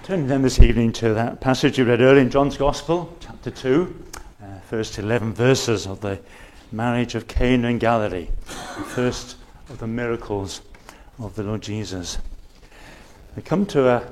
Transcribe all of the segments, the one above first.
Turning then this evening to that passage you read earlier in John's Gospel, chapter 2, first 11 verses of the marriage of Cana in Galilee, the first of the miracles of the Lord Jesus. We come to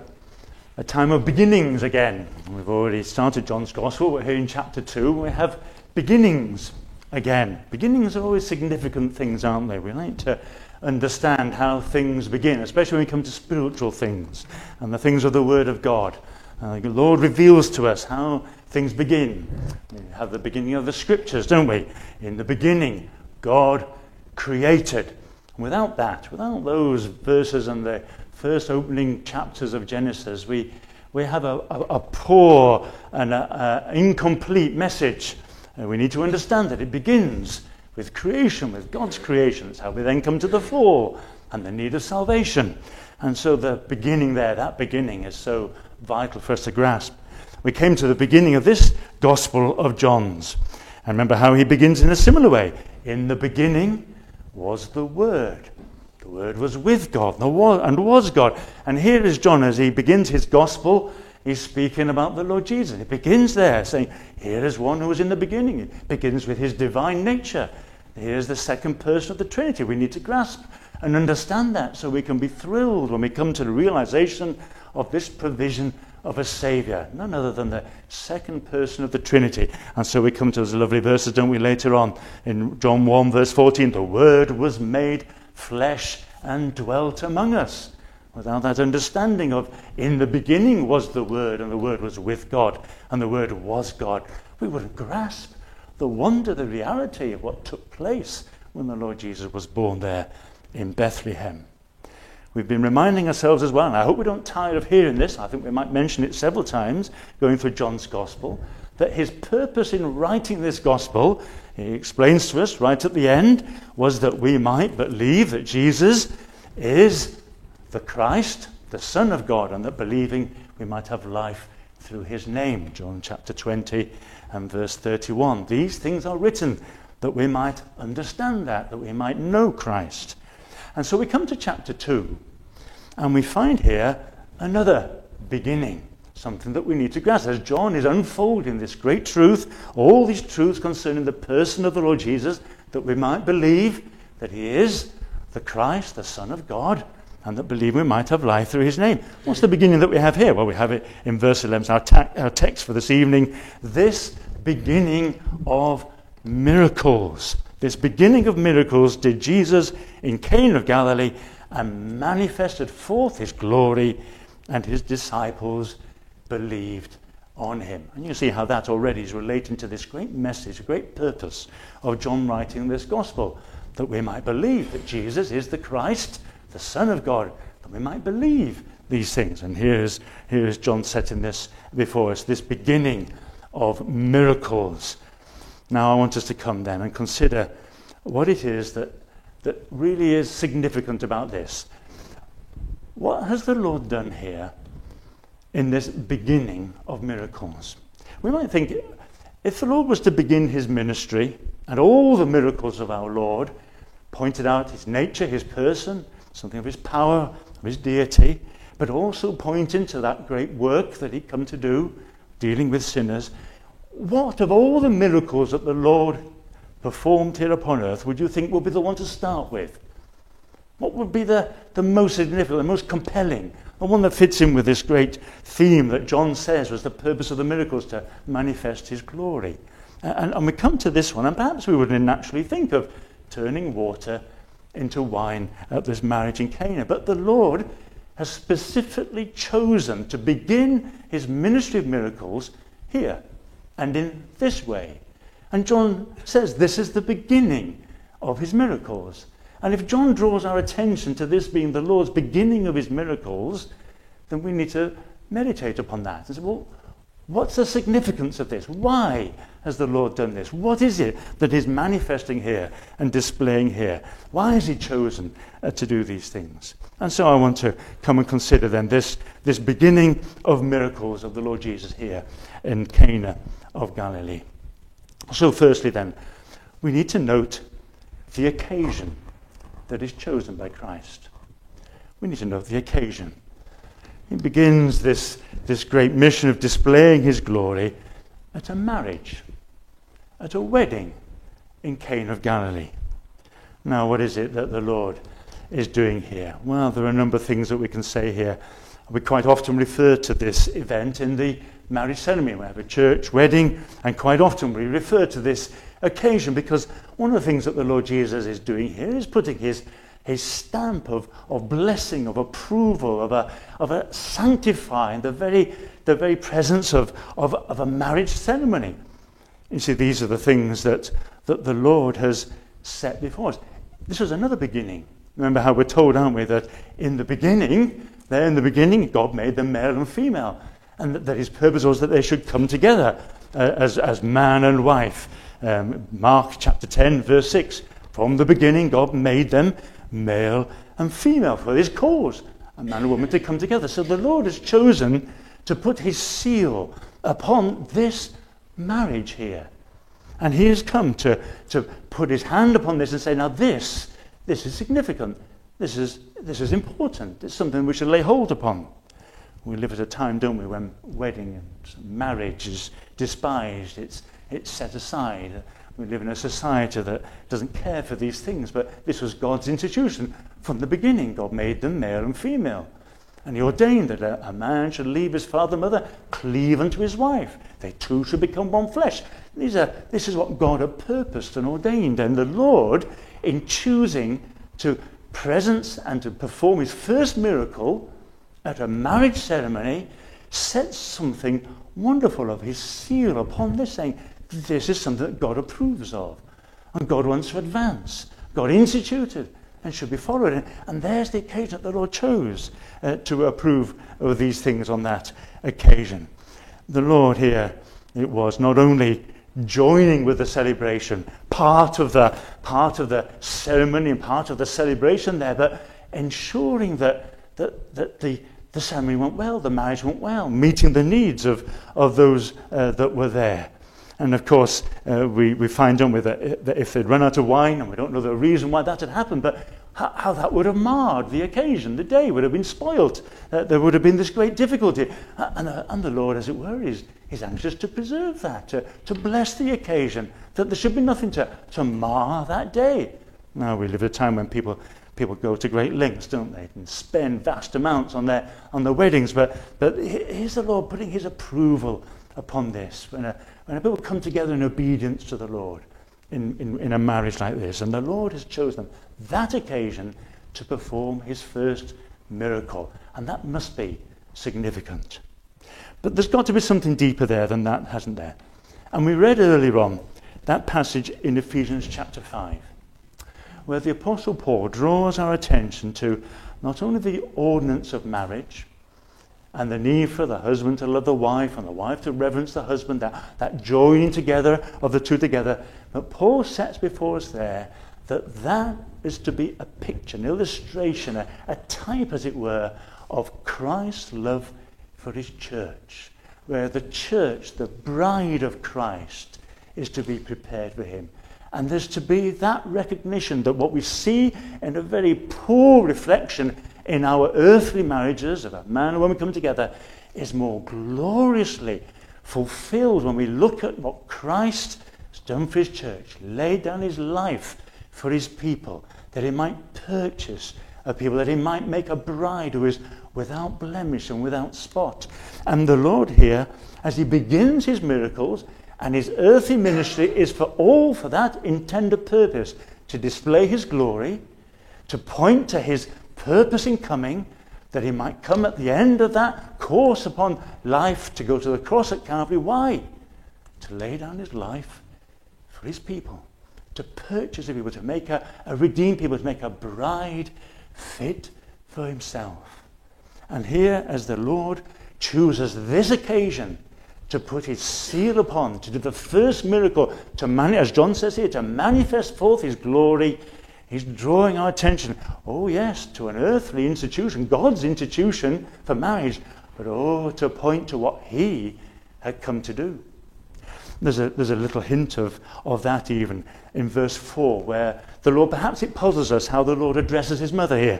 a time of beginnings again. We've already started John's Gospel. We're here in chapter 2. We have beginnings again. Beginnings are always significant things, aren't they? We like to understand how things begin, especially when we come to spiritual things and the things of the Word of God. The Lord reveals to us how things begin. We have the beginning of the Scriptures, don't we? In the beginning, God created. Without those verses and the first opening chapters of Genesis, we have a poor and incomplete message. We need to understand that it begins with creation, with God's creation. That's how we then come to the fall and the need of salvation. And so the beginning there, that beginning is so vital for us to grasp. We came to the beginning of this Gospel of John's. And remember how he begins in a similar way. In the beginning was the Word. The Word was with God and was God. And here is John as he begins his Gospel. He's speaking about the Lord Jesus. He begins there saying, here is one who was in the beginning. It begins with his divine nature. Here's the second person of the Trinity. We need to grasp and understand that so we can be thrilled when we come to the realization of this provision of a Saviour, none other than the second person of the Trinity. And so we come to those lovely verses, don't we, later on in John 1 verse 14, the Word was made flesh and dwelt among us. Without that understanding of in the beginning was the Word, and the Word was with God, and the Word was God, we wouldn't grasp the wonder, the reality of what took place when the Lord Jesus was born there in Bethlehem. We've been reminding ourselves as well, and I hope we don't tire of hearing this, I think we might mention it several times going through John's Gospel, that his purpose in writing this Gospel, he explains to us right at the end, was that we might believe that Jesus is the Christ, the Son of God, and that believing we might have life through his name. John chapter 20 and verse 31. These things are written that we might understand that we might know Christ. And so we come to chapter 2, and we find here another beginning, something that we need to grasp. As John is unfolding this great truth, all these truths concerning the person of the Lord Jesus, that we might believe that he is the Christ, the Son of God, and that believe we might have life through his name. What's the beginning that we have here? Well, we have it in verse 11. Our text for this evening, this beginning of miracles. This beginning of miracles did Jesus in Cana of Galilee and manifested forth his glory, and his disciples believed on him. And you see how that already is relating to this great message, a great purpose of John writing this gospel, that we might believe that Jesus is the Christ, the Son of God, that we might believe these things. And here is John setting this before us, this beginning of miracles. Now I want us to come then and consider what it is that really is significant about this. What has the Lord done here in this beginning of miracles? We might think, if the Lord was to begin his ministry, and all the miracles of our Lord pointed out his nature, his person, something of his power, of his deity, but also pointing to that great work that he'd come to do, dealing with sinners, what of all the miracles that the Lord performed here upon earth would you think would be the one to start with? What would be the most significant, the most compelling, the one that fits in with this great theme that John says was the purpose of the miracles, to manifest his glory? And we come to this one, and perhaps we wouldn't naturally think of turning water into wine at this marriage in Cana. But the Lord has specifically chosen to begin his ministry of miracles here and in this way. And John says this is the beginning of his miracles. And if John draws our attention to this being the Lord's beginning of his miracles, then we need to meditate upon that and say, well, what's the significance of this? Why has the Lord done this? What is it that is manifesting here and displaying here? Why has he chosen to do these things? And so I want to come and consider then this beginning of miracles of the Lord Jesus here in Cana of Galilee. So firstly then, we need to note the occasion that is chosen by Christ. We need to note the occasion. He begins this great mission of displaying his glory at a marriage, at a wedding in Cana of Galilee. Now, what is it that the Lord is doing here? Well, there are a number of things that we can say here. We quite often refer to this event in the marriage ceremony. We have a church wedding, and quite often we refer to this occasion because one of the things that the Lord Jesus is doing here is putting his stamp of blessing, of approval, of a sanctifying the very presence of a marriage ceremony. You see, these are the things that the Lord has set before us. This was another beginning. Remember how we're told, aren't we, that in the beginning, God made them male and female, and that his purpose was that they should come together as man and wife. Mark chapter 10, verse 6. From the beginning, God made them male and female for his cause, a man and woman to come together. So the Lord has chosen to put his seal upon this marriage here. And he has come to put his hand upon this and say, now this is significant. This is important. It's something we should lay hold upon. We live at a time, don't we, when wedding and marriage is despised. It's set aside. We live in a society that doesn't care for these things, but this was God's institution. From the beginning, God made them male and female. And he ordained that a man should leave his father and mother, cleave unto his wife. They two should become one flesh. This is what God had purposed and ordained. And the Lord, in choosing to presence and to perform his first miracle at a marriage ceremony, sets something wonderful of his seal upon this, saying, this is something that God approves of, and God wants to advance. God instituted and should be followed. And there's the occasion that the Lord chose to approve of these things on that occasion. The Lord here, it was not only joining with the celebration, part of the ceremony and part of the celebration there, but ensuring that the ceremony went well, the marriage went well, meeting the needs of those that were there. And of course, we find, don't we, that if they'd run out of wine, and we don't know the reason why that had happened, but how that would have marred the occasion, the day would have been spoilt. There would have been this great difficulty. And the Lord, as it were, is anxious to preserve that, to bless the occasion, that there should be nothing to mar that day. Now, we live at a time when people go to great lengths, don't they, and spend vast amounts on their weddings. But here's the Lord putting his approval upon this. When people come together in obedience to the Lord in a marriage like this, and the Lord has chosen that occasion to perform his first miracle, and that must be significant. But there's got to be something deeper there than that, hasn't there? And we read earlier on that passage in Ephesians chapter 5, where the Apostle Paul draws our attention to not only the ordinance of marriage, and the need for the husband to love the wife and the wife to reverence the husband, that joining together of the two together. But Paul sets before us there that is to be a picture, an illustration, a type, as it were, of Christ's love for his church, where the church, the bride of Christ, is to be prepared for him. And there's to be that recognition that what we see in a very poor reflection in our earthly marriages of a man and woman come together is more gloriously fulfilled when we look at what Christ has done for his church, laid down his life for his people, that he might purchase a people, that he might make a bride who is without blemish and without spot. And the Lord here, as he begins his miracles, and his earthly ministry is for that intended purpose, to display his glory, to point to his purpose in coming, that he might come at the end of that course upon life to go to the cross at Calvary. Why? To lay down his life for his people, to purchase a people, to make a redeemed people, to make a bride fit for himself. And here, as the Lord chooses this occasion to put his seal upon, to do the first miracle, as John says here, to manifest forth his glory, he's drawing our attention, oh yes, to an earthly institution, God's institution for marriage, but to point to what he had come to do. There's a little hint of that even in verse 4, where the Lord, perhaps it puzzles us how the Lord addresses his mother here.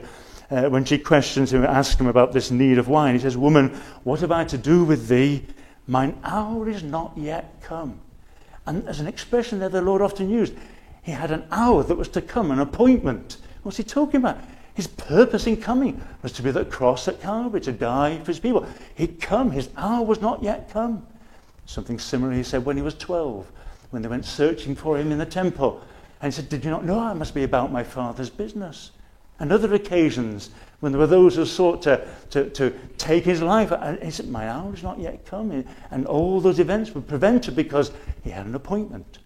when she questions him, asks him about this need of wine. He says, "Woman, what have I to do with thee? Mine hour is not yet come." And as an expression there the Lord often used, he had an hour that was to come, an appointment. What's he talking about? His purpose in coming was to be at the cross at Calvary, to die for his people. He'd come, his hour was not yet come. Something similar he said when he was 12, when they went searching for him in the temple. And he said, "Did you not know I must be about my Father's business?" And other occasions when there were those who sought to take his life, and he said, "My hour is not yet come." And all those events were prevented because he had an appointment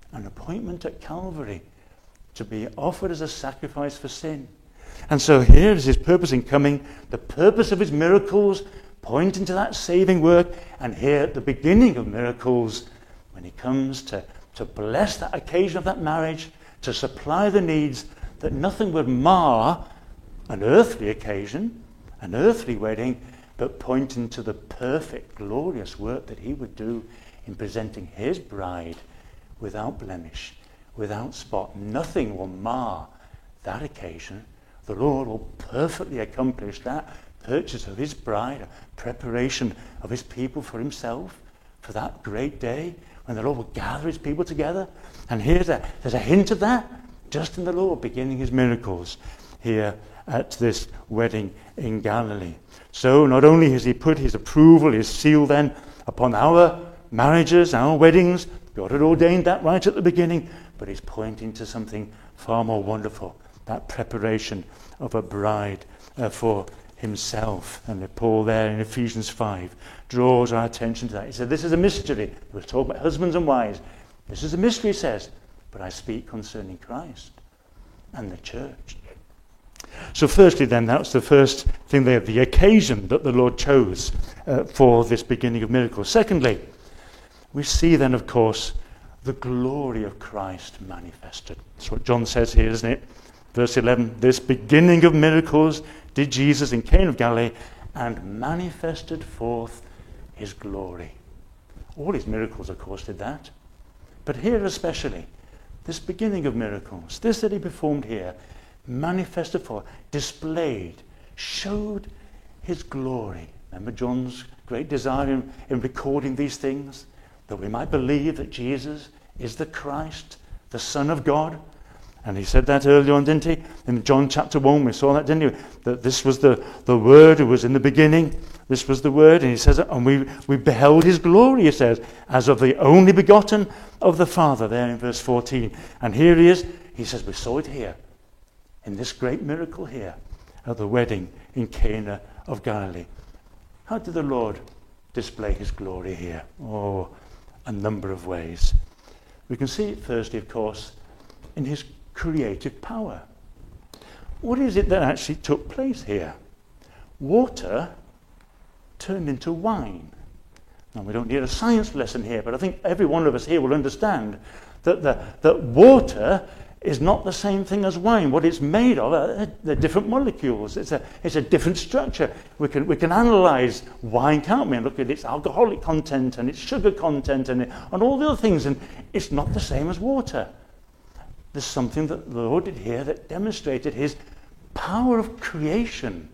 at Calvary to be offered as a sacrifice for sin. And so here is his purpose in coming, the purpose of his miracles pointing to that saving work, and here at the beginning of miracles, when he comes to bless that occasion of that marriage, to supply the needs, that nothing would mar an earthly occasion, an earthly wedding, but pointing to the perfect, glorious work that he would do in presenting his bride without blemish, without spot. Nothing will mar that occasion. The Lord will perfectly accomplish that purchase of his bride, a preparation of his people for himself, for that great day when the Lord will gather his people together. And there's a hint of that just in the Lord beginning his miracles here at this wedding in Galilee. So not only has he put his approval, his seal then upon our marriages, our weddings, God had ordained that right at the beginning, but he's pointing to something far more wonderful, that preparation of a bride for himself. And Paul there in Ephesians 5 draws our attention to that. He said, this is a mystery. We're talking about husbands and wives. This is a mystery, he says, but I speak concerning Christ and the church. So firstly then, that's the first thing there, the occasion that the Lord chose for this beginning of miracles. Secondly, we see then, of course, the glory of Christ manifested. That's what John says here, isn't it? Verse 11, this beginning of miracles did Jesus in Cana of Galilee and manifested forth his glory. All his miracles, of course, did that. But here especially, this beginning of miracles, this that he performed here, manifested forth, displayed, showed his glory. Remember John's great desire in recording these things? That we might believe that Jesus is the Christ, the Son of God. And he said that earlier on, didn't he? In John chapter 1, we saw that, didn't we? That this was the Word who was in the beginning. This was the Word. And he says, and we beheld his glory, he says, as of the only begotten of the Father, there in verse 14. And here he is. He says, we saw it here, in this great miracle here, at the wedding in Cana of Galilee. How did the Lord display his glory here? Oh, a number of ways. We can see it firstly, of course, in his creative power. What is it that actually took place here? Water turned into wine. Now, we don't need a science lesson here, but I think every one of us here will understand that water is not the same thing as wine. What it's made of, they're different molecules. It's a different structure. We can analyze wine, can't we? And look at its alcoholic content and its sugar content and all the other things, and it's not the same as water. There's something that the Lord did here that demonstrated his power of creation.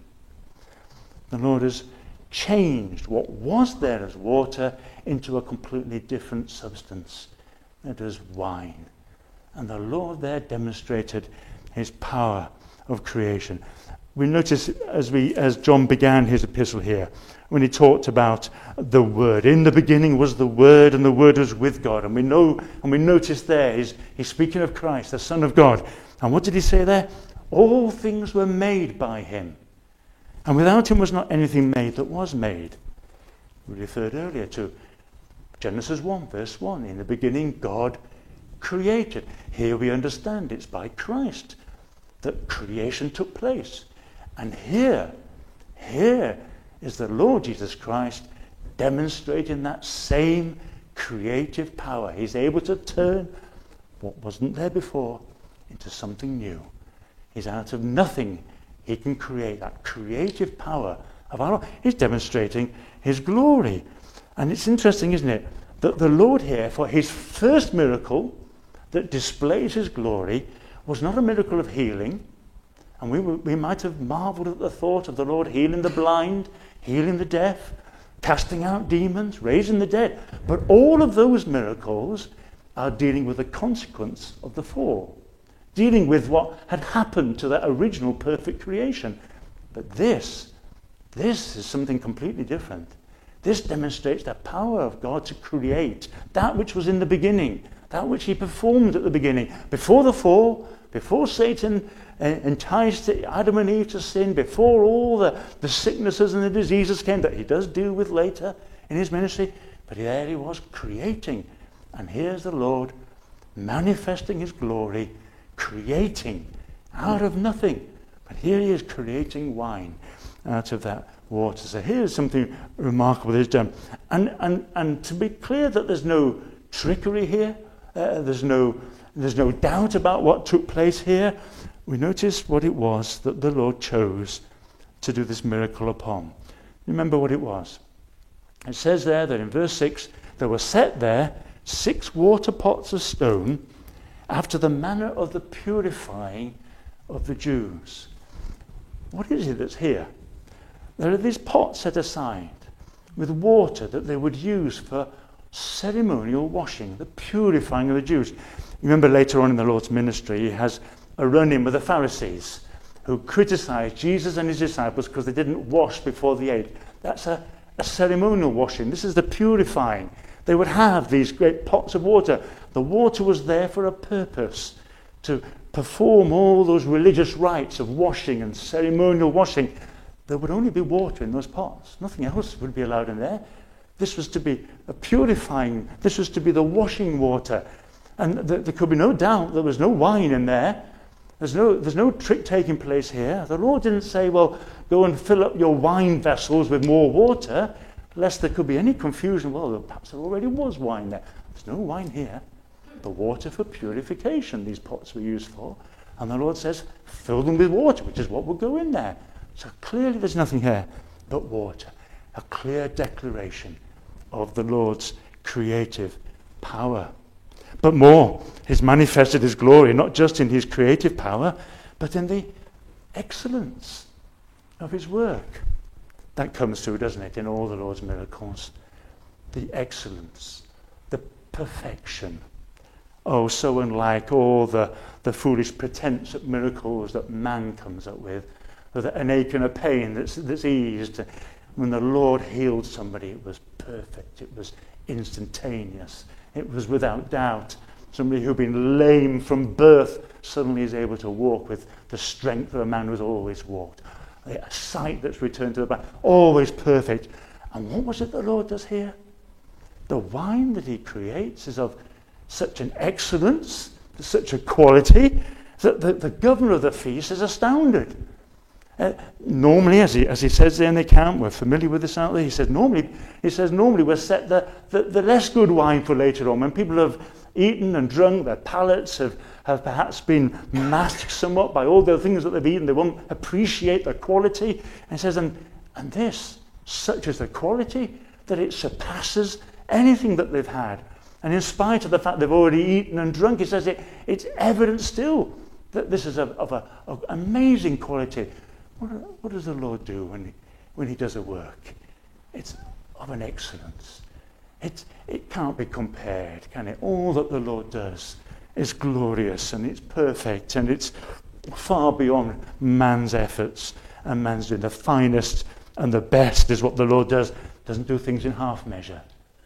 The Lord has changed what was there as water into a completely different substance. It is wine. And the Lord there demonstrated his power of creation. We notice as John began his epistle here, when he talked about the Word. In the beginning was the Word, and the Word was with God. And we notice there, he's speaking of Christ, the Son of God. And what did he say there? All things were made by him. And without him was not anything made that was made. We referred earlier to Genesis 1, verse 1. In the beginning, God created. Here we understand it's by Christ that creation took place. And here is the Lord Jesus Christ demonstrating that same creative power. He's able to turn what wasn't there before into something new. He's out of nothing. He can create that creative power of our Lord. He's demonstrating his glory. And it's interesting, isn't it, that the Lord here, for his first miracle that displays his glory, was not a miracle of healing, And we might have marveled at the thought of the Lord healing the blind, healing the deaf, casting out demons, raising the dead. But all of those miracles are dealing with the consequence of the fall, dealing with what had happened to that original perfect creation. But this is something completely different. This demonstrates the power of God to create that which was in the beginning, that which he performed at the beginning, before the fall, before Satan enticed Adam and Eve to sin, before all the sicknesses and the diseases came that he does deal with later in his ministry. But there he was creating. And here's the Lord manifesting his glory, creating out of nothing. But here he is creating wine out of that water. So here's something remarkable that he's done. And to be clear that there's no trickery here, there's no doubt about what took place here, we notice what it was that the Lord chose to do this miracle upon. Remember what it was. It says there that in verse 6, there were set there 6 water pots of stone after the manner of the purifying of the Jews. What is it that's here? There are these pots set aside with water that they would use for ceremonial washing, the purifying of the Jews. You remember later on in the Lord's ministry, he has a run-in with the Pharisees who criticized Jesus and his disciples because they didn't wash before they ate. That's a ceremonial washing. This is the purifying. They would have these great pots of water. The water was there for a purpose, to perform all those religious rites of washing and ceremonial washing. There would only be water in those pots. Nothing else would be allowed in there. This was to be a purifying. This was to be the washing water. And there could be no doubt there was no wine in there. There's no trick taking place here. The Lord didn't say, well, go and fill up your wine vessels with more water, lest there could be any confusion. Well, perhaps there already was wine there. There's no wine here. The water for purification, these pots were used for. And the Lord says, fill them with water, which is what will go in there. So clearly there's nothing here but water. A clear declaration of the Lord's creative power. But more, he's manifested his glory, not just in his creative power, but in the excellence of his work. That comes through, doesn't it, in all the Lord's miracles. The excellence, the perfection. Oh, so unlike all the foolish pretense at miracles that man comes up with, or an ache and a pain that's eased. When the Lord healed somebody, it was perfect. It was instantaneous. It was without doubt. Somebody who'd been lame from birth suddenly is able to walk with the strength of a man who's always walked. A sight that's returned to the body. Always perfect. And what was it the Lord does here? The wine that he creates is of such an excellence, such a quality, that the governor of the feast is astounded. Normally, as he says there in the account, we're familiar with this, aren't we? He says normally we're set the less good wine for later on. When people have eaten and drunk, their palates have perhaps been masked somewhat by all the things that they've eaten. They won't appreciate the quality. And he says, and this, such is the quality, that it surpasses anything that they've had. And in spite of the fact they've already eaten and drunk, he says it's evident still that this is of an amazing quality. What does the Lord do when he does a work? It's of an excellence. It can't be compared, can it? All that the Lord does is glorious and it's perfect and it's far beyond man's efforts and man's doing. The finest and the best is what the Lord does. Doesn't do things in half measure.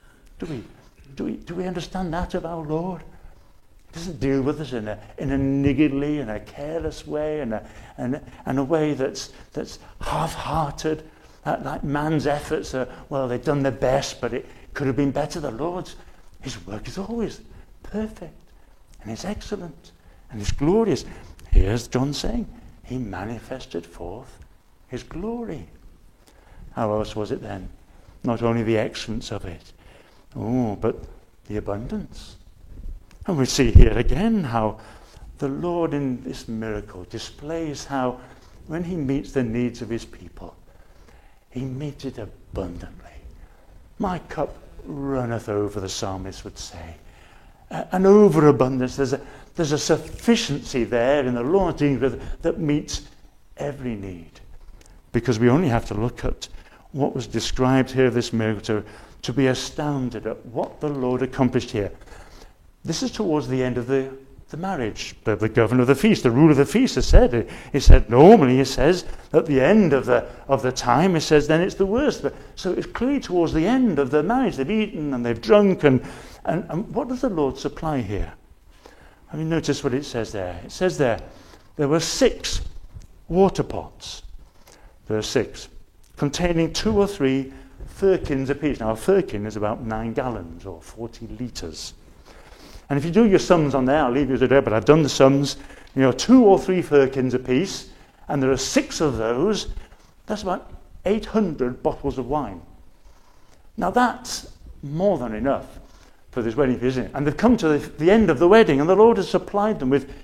Do we understand that of our Lord? He doesn't deal with us in a niggardly, in a careless way, and a way that's half-hearted. Like man's efforts are, well, they've done their best, but it could have been better. The Lord's, his work is always perfect, and it's excellent, and it's glorious. Here's John saying, he manifested forth his glory. How else was it then? Not only the excellence of it, but the abundance. And we see here again how the Lord in this miracle displays how when he meets the needs of his people, he meets it abundantly. My cup runneth over, the psalmist would say. An overabundance. There's a sufficiency there in the Lord that meets every need. Because we only have to look at what was described here, this miracle, to be astounded at what the Lord accomplished here. This is towards the end of the marriage. The governor of the feast, the ruler of the feast, has said, he said, normally he says, at the end of the time, he says, then it's the worst. But, so it's clearly towards the end of the marriage. They've eaten and they've drunk. And what does the Lord supply here? Have you noticed what it says there? It says there were 6 water pots. Verse 6. Containing 2 or 3 firkins apiece. Now, a firkin is about 9 gallons or 40 litres. And if you do your sums on there, I'll leave you to it, but I've done the sums. 2 or 3 firkins apiece, and there are 6 of those. That's about 800 bottles of wine. Now, that's more than enough for this wedding, isn't it? And they've come to the end of the wedding, and the Lord has supplied them with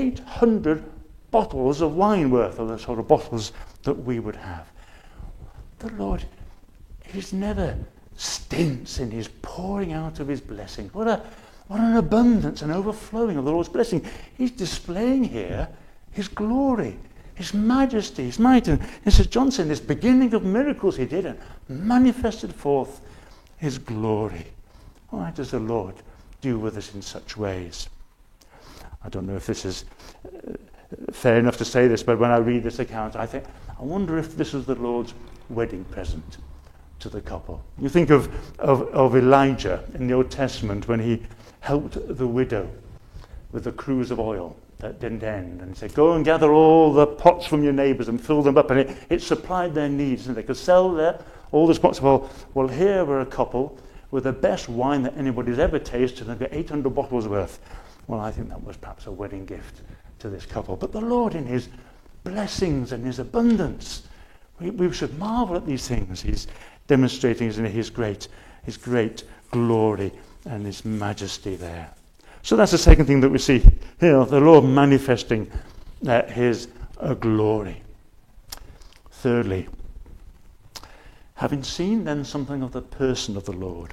800 bottles of wine worth of the sort of bottles that we would have. The Lord, He's never stints in His pouring out of His blessing. What an abundance and overflowing of the Lord's blessing. He's displaying here His glory, His majesty, His might. And this is John saying, this beginning of miracles He did and manifested forth His glory. Why does the Lord deal with us in such ways? I don't know if this is fair enough to say this, but when I read this account, I wonder if this was the Lord's wedding present to the couple. You think of Elijah in the Old Testament when he helped the widow with the cruse of oil that didn't end, and he said, go and gather all the pots from your neighbours and fill them up, and it supplied their needs, and they could sell all those pots of oil. Well, here were a couple with the best wine that anybody's ever tasted, and they've got 800 bottles worth. Well, I think that was perhaps a wedding gift to this couple. But the Lord, in His blessings and His abundance, we should marvel at these things. He's demonstrating His great glory and His majesty there. So that's the second thing that we see here, the Lord manifesting His glory. Thirdly, having seen then something of the person of the Lord,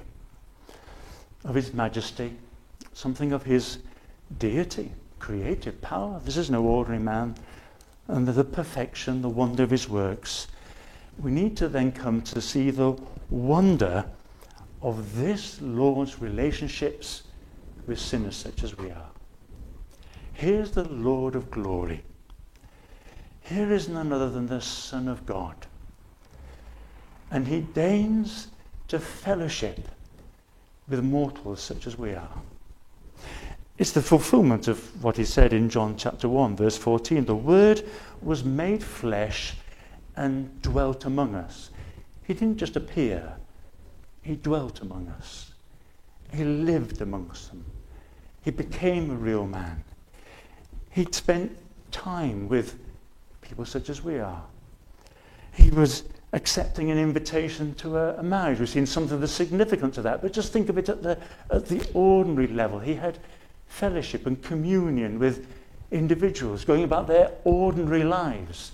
of His majesty, something of His deity, creative power. This is no ordinary man. And the perfection, the wonder of His works. We need to then come to see the wonder of this Lord's relationships with sinners such as we are. Here's the Lord of glory. Here is none other than the Son of God. And He deigns to fellowship with mortals such as we are. It's the fulfillment of what He said in John chapter 1, verse 14. The Word was made flesh and dwelt among us. He didn't just appear. He dwelt among us. He lived amongst them. He became a real man. He'd spent time with people such as we are. He was accepting an invitation to a marriage. We've seen something of the significance of that. But just think of it at the ordinary level. He had fellowship and communion with individuals going about their ordinary lives.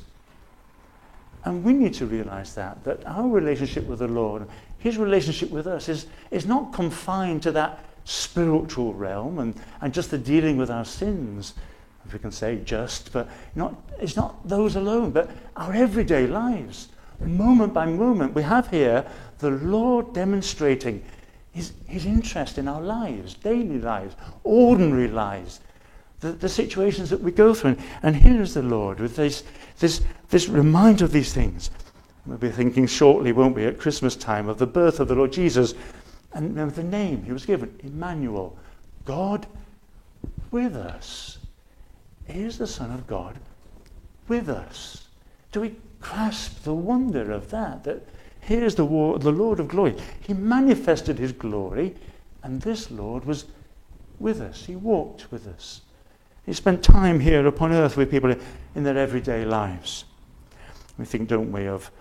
And we need to realize that our relationship with the Lord, His relationship with us is not confined to that spiritual realm and just the dealing with our sins, if we can say just, but it's not those alone, but our everyday lives. Moment by moment, we have here the Lord demonstrating His interest in our lives, daily lives, ordinary lives, the situations that we go through. And here is the Lord with this reminder of these things. We'll be thinking shortly, won't we, at Christmas time, of the birth of the Lord Jesus, and of the name He was given, Emmanuel, God with us. Here's the Son of God with us. Do we grasp the wonder of that here's the Lord of glory. He manifested His glory, and this Lord was with us. He walked with us. He spent time here upon earth with people in their everyday lives. We think, don't we, of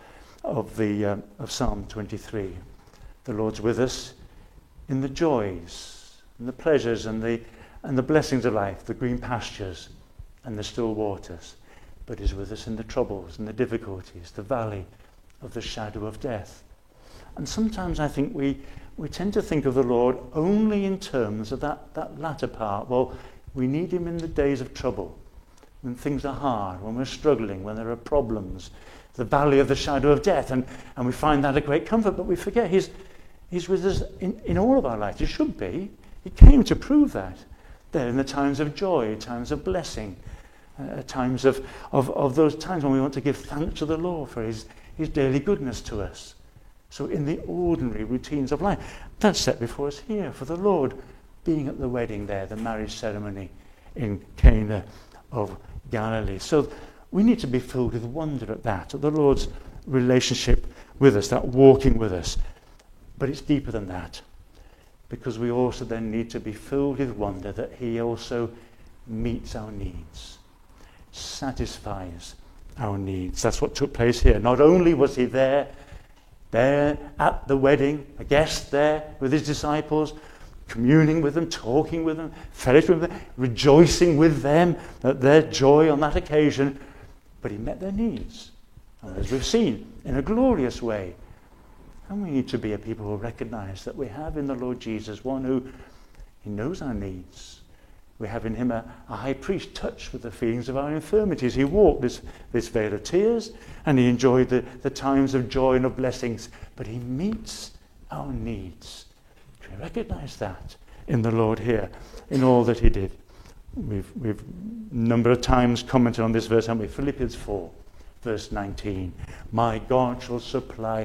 Psalm 23. The Lord's with us in the joys and the pleasures and the blessings of life, the green pastures and the still waters. But He's with us in the troubles and the difficulties, the valley of the shadow of death. And sometimes I think we tend to think of the Lord only in terms of that latter part. Well, we need Him in the days of trouble. when things are hard, when we're struggling, when there are problems, the valley of the shadow of death, and we find that a great comfort, but we forget he's with us in all of our lives. He should be. He came to prove that. There in the times of joy, times of blessing, times of those times when we want to give thanks to the Lord for his daily goodness to us. So in the ordinary routines of life, that's set before us here for the Lord, being at the wedding there, the marriage ceremony in Cana of Galilee. So we need to be filled with wonder at that, at the Lord's relationship with us, that walking with us. But it's deeper than that, because we also then need to be filled with wonder that he also meets our needs, satisfies our needs. That's what took place here. Not only was he there at the wedding, a guest there with his disciples, communing with them, talking with them, fellowship with them, rejoicing with them at their joy on that occasion, but he met their needs, and as we've seen, in a glorious way. And we need to be a people who recognize that we have in the Lord Jesus one who he knows our needs. We have in him a high priest touched with the feelings of our infirmities. He walked this vale of tears, and he enjoyed the times of joy and of blessings, but he meets our needs. We recognize that in the Lord here, in all that he did. We've a number of times commented on this verse, haven't we? Philippians 4, verse 19. My God shall supply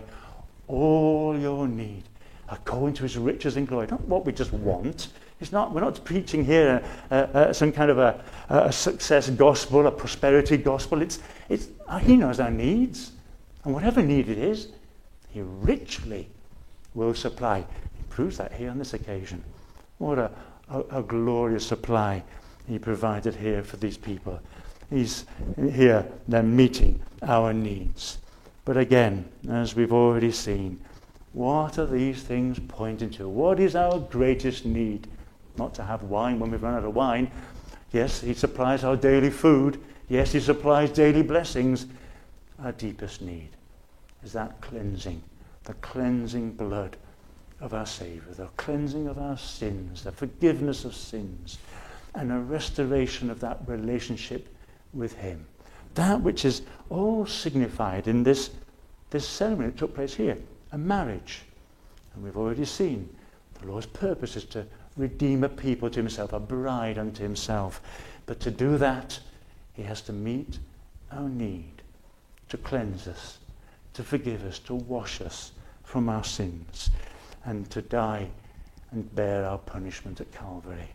all your need according to his riches and glory. Not what we just want. It's not. We're not preaching here some kind of a success gospel, a prosperity gospel. It's he knows our needs, and whatever need it is, he richly will supply. He proves that here on this occasion. What a glorious supply he provided here for these people. He's here, they're meeting our needs. But again, as we've already seen, what are these things pointing to? What is our greatest need? Not to have wine when we've run out of wine. Yes, he supplies our daily food. Yes, he supplies daily blessings. Our deepest need is that cleansing, the cleansing blood of our Saviour, the cleansing of our sins, the forgiveness of sins, and a restoration of that relationship with him. That which is all signified in this ceremony that took place here, a marriage. And we've already seen the Lord's purpose is to redeem a people to himself, a bride unto himself. But to do that, he has to meet our need, to cleanse us, to forgive us, to wash us from our sins, and to die and bear our punishment at Calvary.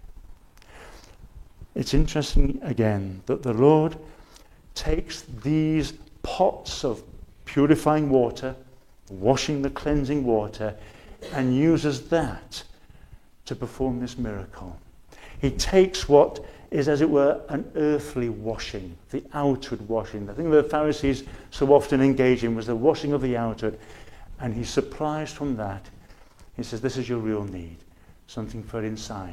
It's interesting, again, that the Lord takes these pots of purifying water, washing the cleansing water, and uses that to perform this miracle. He takes what is, as it were, an earthly washing, the outward washing. The thing the Pharisees so often engage in was the washing of the outward, and he supplies from that. He says, this is your real need, something for inside.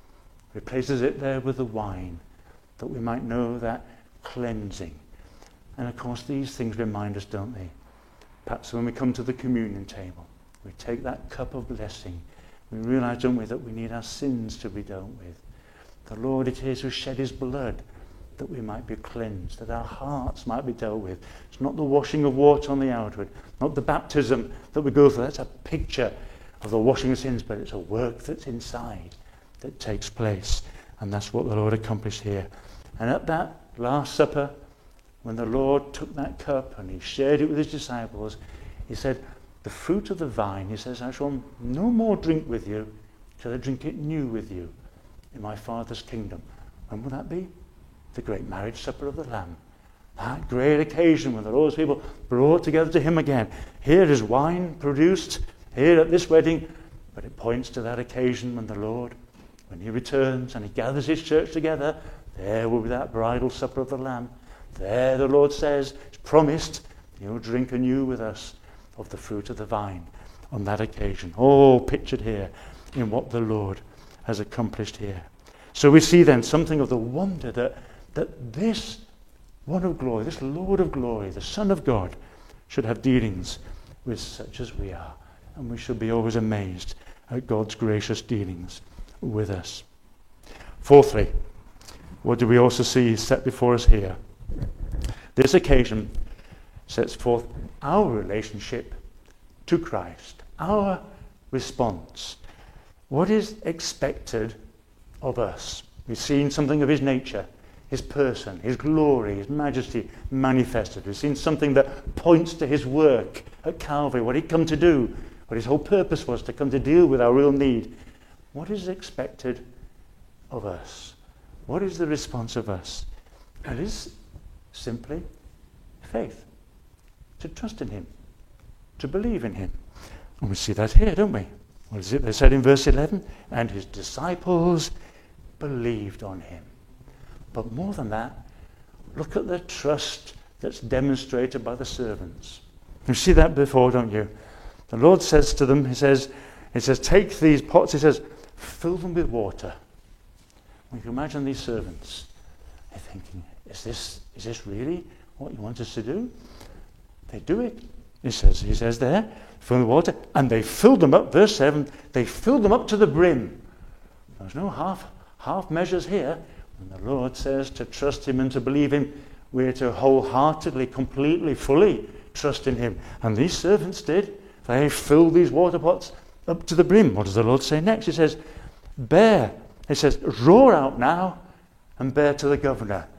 Replaces it there with the wine, that we might know that cleansing. And of course these things remind us, don't they? Perhaps when we come to the communion table, we take that cup of blessing, we realize, don't we, that we need our sins to be dealt with. The Lord it is who shed his blood that we might be cleansed, that our hearts might be dealt with. It's not the washing of water on the outward, not the baptism that we go through. That's a picture of the washing of sins, but it's a work that's inside that takes place. And that's what the Lord accomplished here. And at that Last Supper, when the Lord took that cup and he shared it with his disciples, he said, the fruit of the vine, he says, I shall no more drink with you till I drink it new with you in my Father's kingdom. When will that be? The great marriage supper of the Lamb. That great occasion when the Lord's people brought together to him again. Here is wine produced here at this wedding, but it points to that occasion when the Lord, when he returns and he gathers his church together, there will be that bridal supper of the Lamb. There the Lord says, it's promised, he'll drink anew with us of the fruit of the vine on that occasion. All pictured here in what the Lord has accomplished here. So we see then something of the wonder that this one of glory, this Lord of glory, the Son of God, should have dealings with such as we are. And we should be always amazed at God's gracious dealings with us. Fourthly, what do we also see set before us here? This occasion sets forth our relationship to Christ, our response. What is expected of us? We've seen something of his nature, his person, his glory, his majesty manifested. We've seen something that points to his work at Calvary, what he'd come to do, what his whole purpose was, to come to deal with our real need. What is expected of us? What is the response of us? It is simply faith, to trust in him, to believe in him. And we see that here, don't we? What is it they said in verse 11? And his disciples believed on him. But more than that, look at the trust that's demonstrated by the servants. You see that before, don't you? The Lord says to them, he says, take these pots, he says, fill them with water. When you imagine these servants, they're thinking, is this really what you want us to do? They do it. He says there, fill the water, and they filled them up, verse 7, they filled them up to the brim. There's no half measures here. When the Lord says to trust him and to believe him, we're to wholeheartedly, completely, fully trust in him. And these servants did. They filled these water pots up to the brim. What does the Lord say next? He says, bear. He says, roar out now and bear to the governor.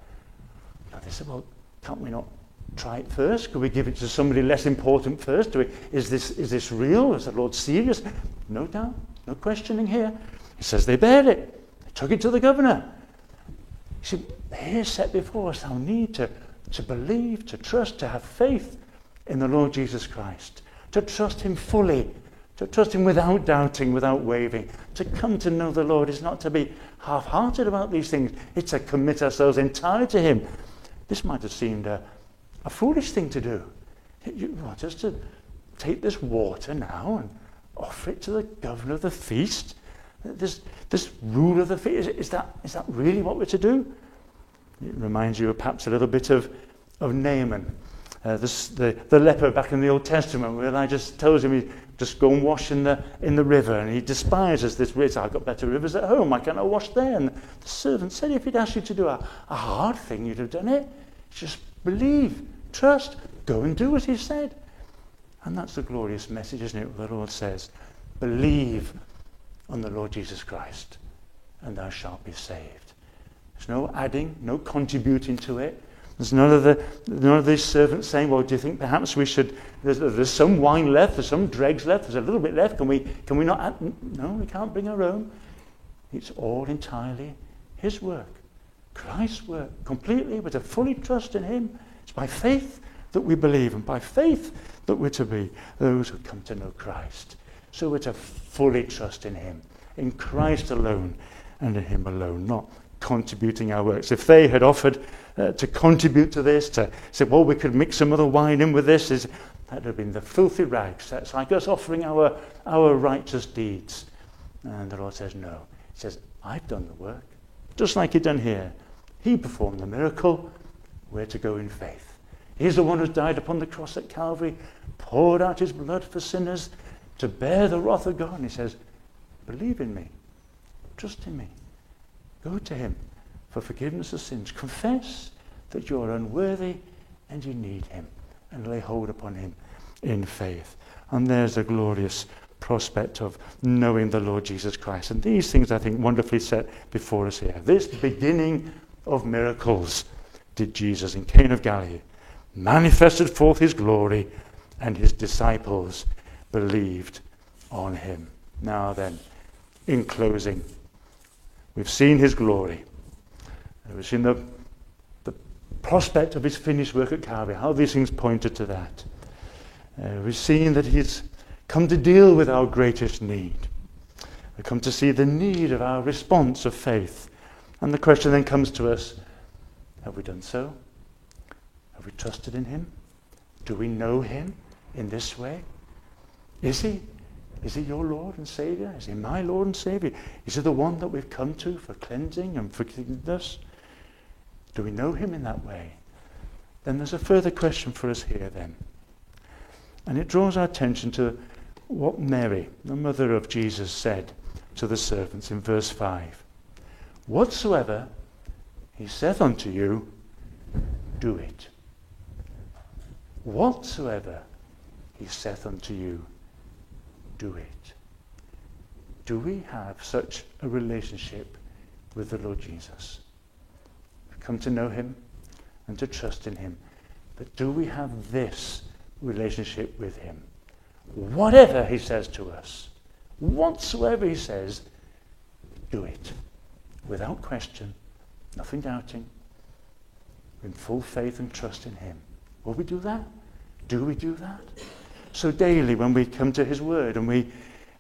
Now they said, well, can't we not try it first? Could we give it to somebody less important first? Is this real? Is the Lord serious? No doubt, no questioning here. He says they bared it. They took it to the governor. You see, here set before us our need to believe, to trust, to have faith in the Lord Jesus Christ, to trust him fully, to trust him without doubting, without wavering. To come to know the Lord is not to be half-hearted about these things. It's to commit ourselves entirely to him. This might have seemed a foolish thing to do. You want us to take this water now and offer it to the governor of the feast? This rule of the feast, is that really what we're to do? It reminds you perhaps a little bit of Naaman, the leper back in the Old Testament, where Elijah tells him, just go and wash in the river, and he despises this river. I've got better rivers at home, I cannot wash there. And the servant said, if he'd asked you to do a hard thing, you'd have done it. Just believe, trust, go and do what he said. And that's the glorious message, isn't it? The Lord says, believe on the Lord Jesus Christ, and thou shalt be saved. There's no adding, no contributing to it. There's none of these servants saying, well, do you think perhaps we should, there's some wine left, there's some dregs left, there's a little bit left, can we not add? No, we can't bring our own. It's all entirely his work, Christ's work, completely. We're to fully trust in him. It's by faith that we believe, and by faith that we're to be those who come to know Christ. So we're to fully trust in him, in Christ alone, and in him alone, not contributing our works. If they had offered to contribute to this, to say, well, we could mix some other wine in with this, that would have been the filthy rags. That's like us offering our righteous deeds. And the Lord says, no. He says, I've done the work, just like he'd done here. He performed the miracle. We're to go in faith. He's the one who's died upon the cross at Calvary, poured out his blood for sinners to bear the wrath of God. And he says, believe in me, trust in me, go to him for forgiveness of sins. Confess that you're unworthy and you need him, and lay hold upon him in faith. And there's a glorious prospect of knowing the Lord Jesus Christ. And these things, I think, wonderfully set before us here. This beginning of miracles did Jesus in Cana of Galilee, manifested forth his glory, and his disciples believed on him. Now then, in closing, we've seen his glory. We've seen the prospect of his finished work at Calvary, how these things pointed to that. We've seen that he's come to deal with our greatest need. We've come to see the need of our response of faith. And the question then comes to us, have we done so? Have we trusted in him? Do we know him in this way? Is he your Lord and Saviour? Is he my Lord and Saviour? Is he the one that we've come to for cleansing and forgiveness? Do we know him in that way? Then there's a further question for us here then. And it draws our attention to what Mary, the mother of Jesus, said to the servants in verse 5. Whatsoever he saith unto you, do it. Whatsoever he saith unto you, do it. Do we have such a relationship with the Lord Jesus? We've come to know him and to trust in him. But do we have this relationship with him? Whatever he says to us, whatsoever he says, do it. Without question, nothing doubting, in full faith and trust in him. Will we do that? Do we do that? So daily when we come to his word and we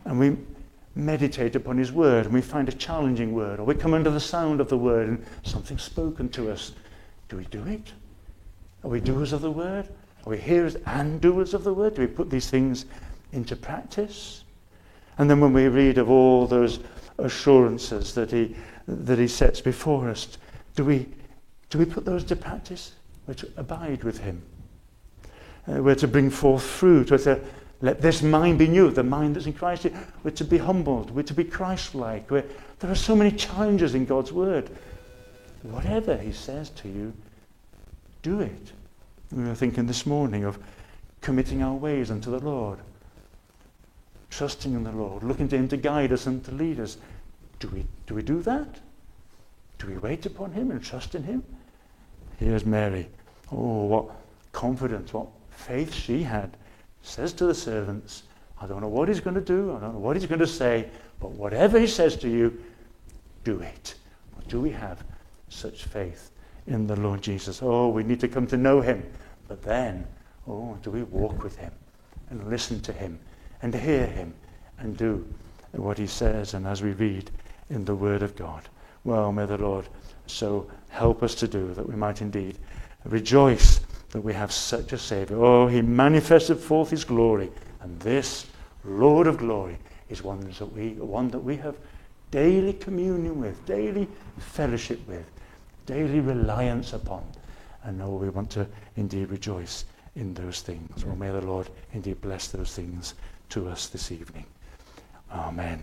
meditate upon his word and we find a challenging word, or we come under the sound of the word and something's spoken to us, do we do it? Are we doers of the word? Are we hearers and doers of the word? Do we put these things into practice? And then when we read of all those assurances that he sets before us, do we put those to practice? We're to abide with him. We're to bring forth fruit. We're to let this mind be new, the mind that's in Christ. We're to be humbled. We're to be Christ-like. There are so many challenges in God's word. Whatever he says to you, do it. We were thinking this morning of committing our ways unto the Lord, trusting in the Lord, looking to him to guide us and to lead us. Do we do that? Do we wait upon him and trust in him? Here's Mary. Oh, what confidence, what faith she had. Says to the servants, I don't know what he's going to do, I don't know what he's going to say, but whatever he says to you, do it. Do we have such faith in the Lord Jesus? Oh, we need to come to know him. But then, do we walk with him and listen to him and hear him and do what he says, and as we read in the word of God? Well, may the Lord so help us to do that we might indeed rejoice that we have such a Saviour. Oh, he manifested forth his glory, and this Lord of glory is one that we have daily communion with, daily fellowship with, daily reliance upon. And oh, we want to indeed rejoice in those things. Well, may the Lord indeed bless those things to us this evening. Amen.